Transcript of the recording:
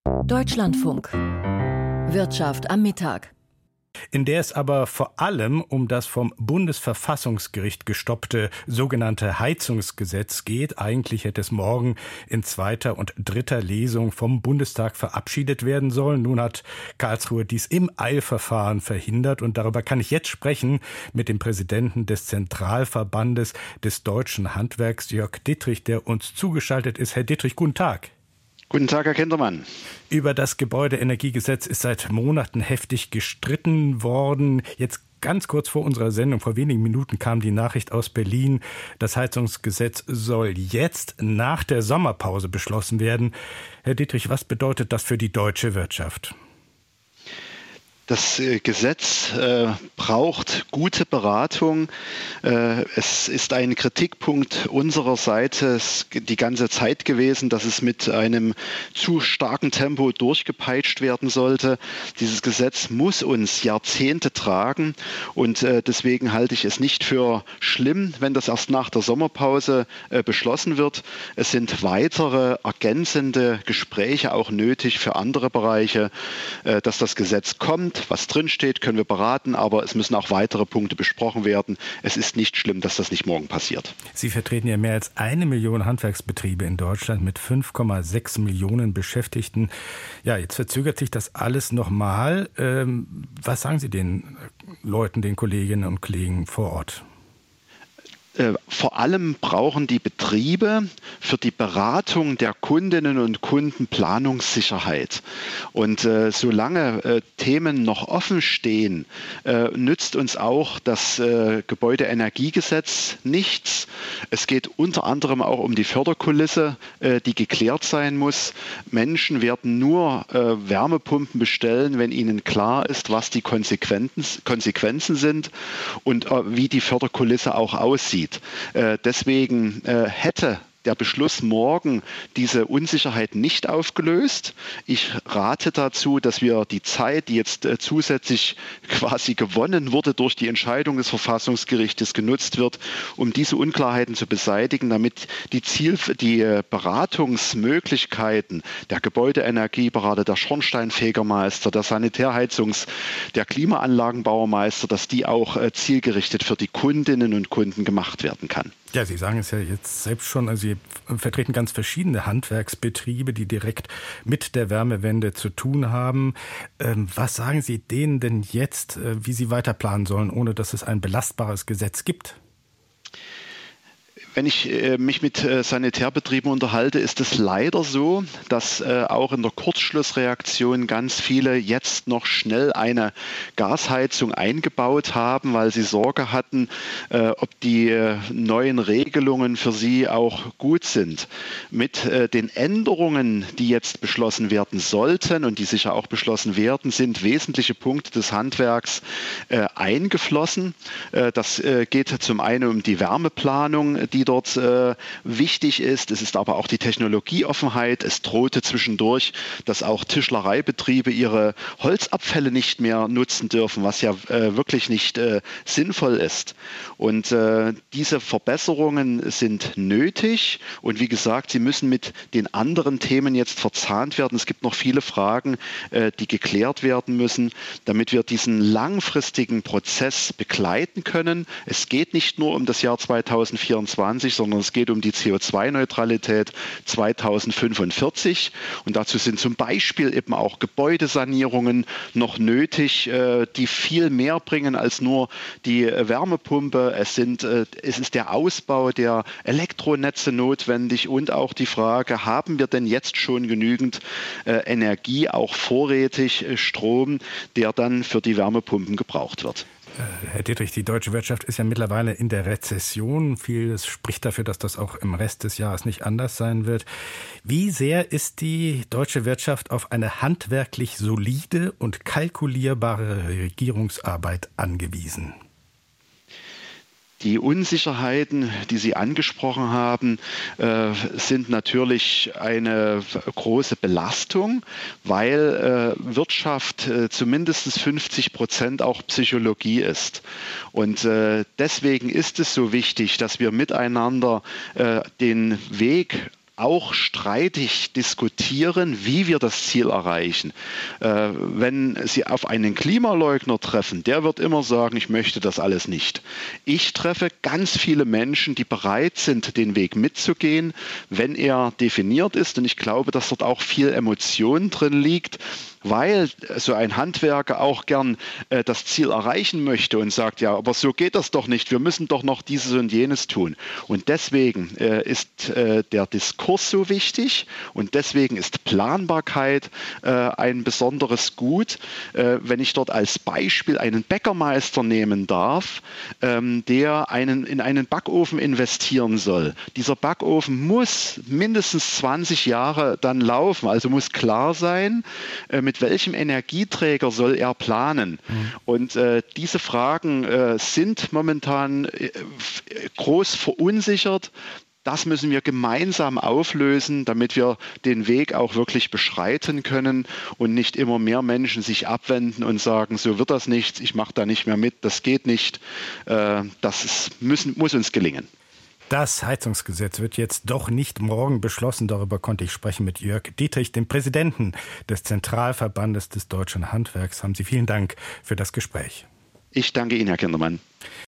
Deutschlandfunk. Wirtschaft am Mittag. In der es aber vor allem um das vom Bundesverfassungsgericht gestoppte sogenannte Heizungsgesetz geht. Eigentlich hätte es morgen in zweiter und dritter Lesung vom Bundestag verabschiedet werden sollen. Nun hat Karlsruhe dies im Eilverfahren verhindert und darüber kann ich jetzt sprechen mit dem Präsidenten des Zentralverbandes des Deutschen Handwerks, Jörg Dittrich, der uns zugeschaltet ist. Herr Dittrich, guten Tag. Guten Tag, Herr Kindermann. Über das Gebäudeenergiegesetz ist seit Monaten heftig gestritten worden. Jetzt ganz kurz vor unserer Sendung, vor wenigen Minuten, kam die Nachricht aus Berlin. Das Heizungsgesetz soll jetzt nach der Sommerpause beschlossen werden. Herr Dittrich, was bedeutet das für die deutsche Wirtschaft? Das Gesetz braucht gute Beratung. Es ist ein Kritikpunkt unserer Seite die ganze Zeit gewesen, dass es mit einem zu starken Tempo durchgepeitscht werden sollte. Dieses Gesetz muss uns Jahrzehnte tragen und deswegen halte ich es nicht für schlimm, wenn das erst nach der Sommerpause beschlossen wird. Es sind weitere ergänzende Gespräche auch nötig für andere Bereiche, dass das Gesetz kommt. Was drinsteht, können wir beraten, aber es müssen auch weitere Punkte besprochen werden. Es ist nicht schlimm, dass das nicht morgen passiert. Sie vertreten ja mehr als 1 Million Handwerksbetriebe in Deutschland mit 5,6 Millionen Beschäftigten. Ja, jetzt verzögert sich das alles nochmal. Was sagen Sie den Leuten, den Kolleginnen und Kollegen vor Ort? Vor allem brauchen die Betriebe für die Beratung der Kundinnen und Kunden Planungssicherheit. Und solange Themen noch offen stehen, nützt uns auch das Gebäudeenergiegesetz nichts. Es geht unter anderem auch um die Förderkulisse, die geklärt sein muss. Menschen werden nur Wärmepumpen bestellen, wenn ihnen klar ist, was die Konsequenzen sind und wie die Förderkulisse auch aussieht. Deswegen hätte der Beschluss morgen diese Unsicherheit nicht aufgelöst. Ich rate dazu, dass wir die Zeit, die jetzt zusätzlich quasi gewonnen wurde durch die Entscheidung des Verfassungsgerichtes, genutzt wird, um diese Unklarheiten zu beseitigen, damit die Beratungsmöglichkeiten der Gebäudeenergieberater, der Schornsteinfegermeister, der der Klimaanlagenbauermeister, dass die auch zielgerichtet für die Kundinnen und Kunden gemacht werden kann. Ja, Sie sagen es ja jetzt selbst schon, also Sie vertreten ganz verschiedene Handwerksbetriebe, die direkt mit der Wärmewende zu tun haben. Was sagen Sie denen denn jetzt, wie sie weiter planen sollen, ohne dass es ein belastbares Gesetz gibt? Wenn ich mich mit Sanitärbetrieben unterhalte, ist es leider so, dass auch in der Kurzschlussreaktion ganz viele jetzt noch schnell eine Gasheizung eingebaut haben, weil sie Sorge hatten, ob die neuen Regelungen für sie auch gut sind. Mit den Änderungen, die jetzt beschlossen werden sollten und die sicher auch beschlossen werden, sind wesentliche Punkte des Handwerks eingeflossen. Das geht zum einen um die Wärmeplanung, die dort wichtig ist. Es ist aber auch die Technologieoffenheit. Es drohte zwischendurch, dass auch Tischlereibetriebe ihre Holzabfälle nicht mehr nutzen dürfen, was ja wirklich nicht sinnvoll ist. Und diese Verbesserungen sind nötig. Und wie gesagt, sie müssen mit den anderen Themen jetzt verzahnt werden. Es gibt noch viele Fragen, die geklärt werden müssen, damit wir diesen langfristigen Prozess begleiten können. Es geht nicht nur um das Jahr 2024, sondern es geht um die CO2-Neutralität 2045. Und dazu sind zum Beispiel eben auch Gebäudesanierungen noch nötig, die viel mehr bringen als nur die Wärmepumpe. Es ist der Ausbau der Elektronetze notwendig und auch die Frage, haben wir denn jetzt schon genügend Energie, auch vorrätig Strom, der dann für die Wärmepumpen gebraucht wird? Herr Dittrich, die deutsche Wirtschaft ist ja mittlerweile in der Rezession. Vieles spricht dafür, dass das auch im Rest des Jahres nicht anders sein wird. Wie sehr ist die deutsche Wirtschaft auf eine handwerklich solide und kalkulierbare Regierungsarbeit angewiesen? Die Unsicherheiten, die Sie angesprochen haben, sind natürlich eine große Belastung, weil Wirtschaft zumindest 50% auch Psychologie ist. Und deswegen ist es so wichtig, dass wir miteinander den Weg auch streitig diskutieren, wie wir das Ziel erreichen. Wenn Sie auf einen Klimaleugner treffen, der wird immer sagen, ich möchte das alles nicht. Ich treffe ganz viele Menschen, die bereit sind, den Weg mitzugehen, wenn er definiert ist. Und ich glaube, dass dort auch viel Emotion drin liegt, weil so ein Handwerker auch gern das Ziel erreichen möchte und sagt, ja, aber so geht das doch nicht, wir müssen doch noch dieses und jenes tun. Und deswegen ist der Diskurs so wichtig und deswegen ist Planbarkeit ein besonderes Gut. Wenn ich dort als Beispiel einen Bäckermeister nehmen darf, der in einen Backofen investieren soll. Dieser Backofen muss mindestens 20 Jahre dann laufen, also muss klar sein, mit welchem Energieträger soll er planen? Und diese Fragen sind momentan groß verunsichert. Das müssen wir gemeinsam auflösen, damit wir den Weg auch wirklich beschreiten können und nicht immer mehr Menschen sich abwenden und sagen, so wird das nichts, ich mache da nicht mehr mit, das geht nicht. Muss uns gelingen. Das Heizungsgesetz wird jetzt doch nicht morgen beschlossen. Darüber konnte ich sprechen mit Jörg Dietrich, dem Präsidenten des Zentralverbandes des Deutschen Handwerks. Haben Sie vielen Dank für das Gespräch. Ich danke Ihnen, Herr Kindermann.